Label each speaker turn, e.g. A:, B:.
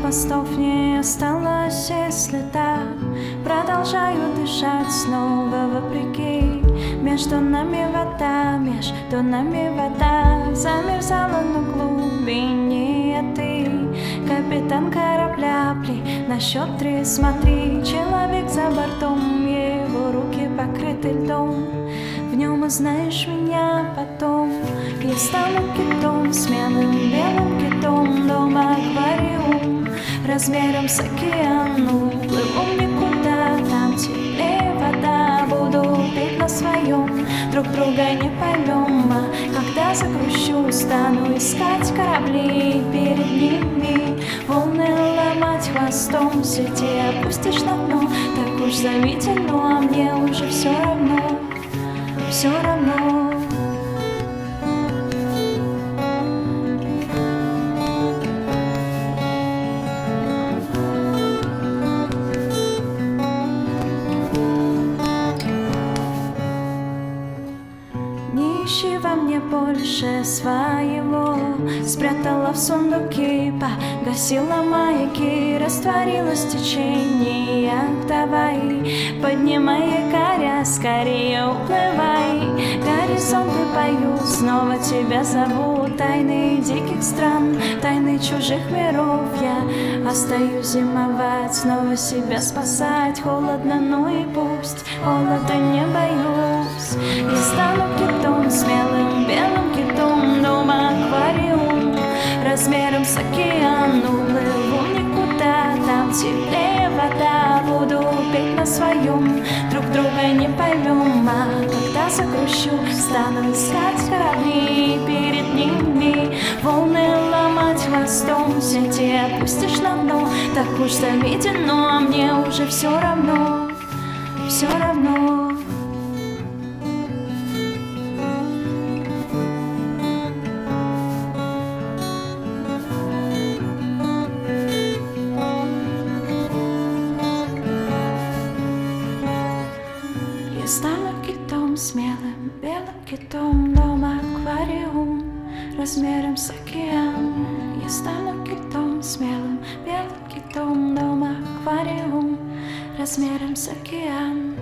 A: хвостов не осталось и следа. Продолжаю дышать снова вопреки. Между нами вода, между нами вода. Замерзала на глубине ты, капитан корабля, на счет 3 смотри. Человек за бортом, его руки покрыты льдом. В нем узнаешь меня потом. Я стану китом, смелым белым китом. Дома аквариум размером с океан. Уплыву никуда, там теплее вода. Буду петь на своем, друг друга не поймем. А когда загрущу, стану искать корабли. Перед ними волны ломать хвостом. Сети опустишь на дно, так уж зовите, ну а мне уже все равно. Все равно. Не ищи во мне больше своего. Спрятала в сундуки, погасила маяки. Растворилась в течениях, давай. Поднимай якоря, скорее уплывай. Горизонты поют, снова тебя зовут. Тайны диких стран, тайны чужих миров. Я остаюсь зимовать, снова себя спасать. Холодно, ну и пусть, холода не боюсь. Я стану китом, смелым белым китом. Дома аквариум размером с океан. Уплыву никуда, там теплее вода. Буду петь на своем, друг друга не поймем. А когда загрущу, стану искать корабли. Перед ними волны ломать хвостом. Сети опустишь на дно, так уж заведено. А мне уже все равно, все равно. Я стану китом, смелым белым китом. Дома аквариум размером с океан. Я стану китом, смелым белым китом. Дома аквариум размером с океан.